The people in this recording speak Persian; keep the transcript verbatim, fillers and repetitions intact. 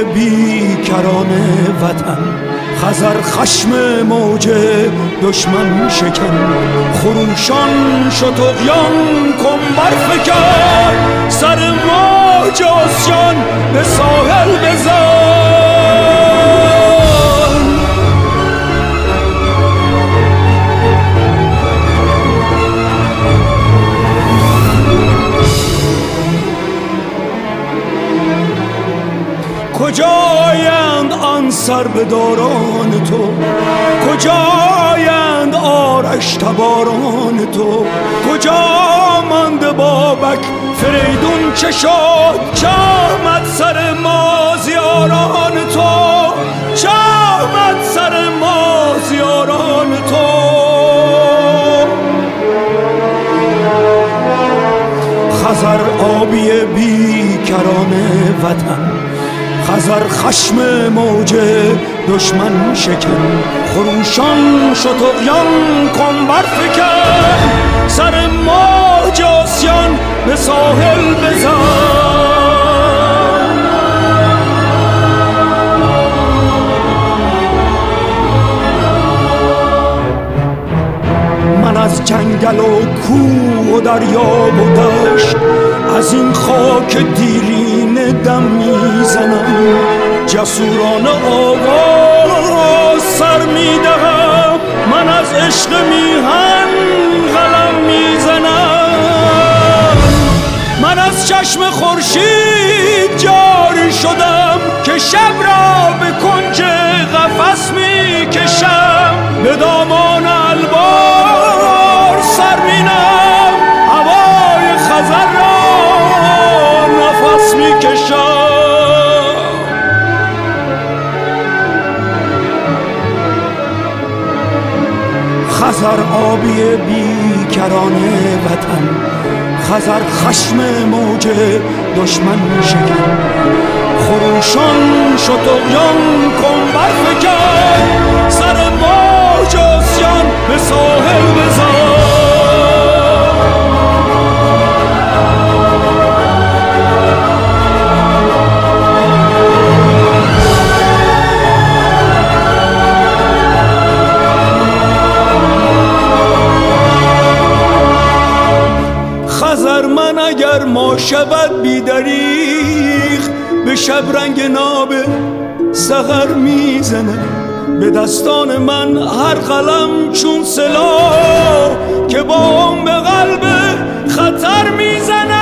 بیکران وطن. خزر خشم موج دشمن شکن، خروشان شد طغیان کن برفکن. سر موج آسیان به ساحل بزن. کجایند آن سربداران تو، کجایند آرش تباران تو، کجا مانده بابک فریدون چه شد؟ چه آمد سر مازیاران تو، چه آمد سر مازیاران تو. خزر آبی بیکران وطن، خزر خشم موج دشمن شکن، خروشان شد طغیان کن برفکن. سر موج آسیان به ساحل بزن. من از جنگل و کوه و دریا و دشت، از این خاک دیرین دم میزنم. جسورانه آواز سر میدهم، من از عشق میهن قلم میزنم. من از چشم خورشید جاری شدم که شب را به کنج قفس میکشم. به دامان البار سر مینم، هوای خزر را نفس میکشم. خزر آبی بیکران وطن، خزر خشم موج دشمن شکن، خروشان شد طغیان کن برفکن. سر موج آسیان به ساحل بزن. خزر من اگر ما شود بیدریغ، به شب رنگ ناب سحر میزنه. به دستان من هر قلم چون سلاح، که با هم به قلب خطر میزنه.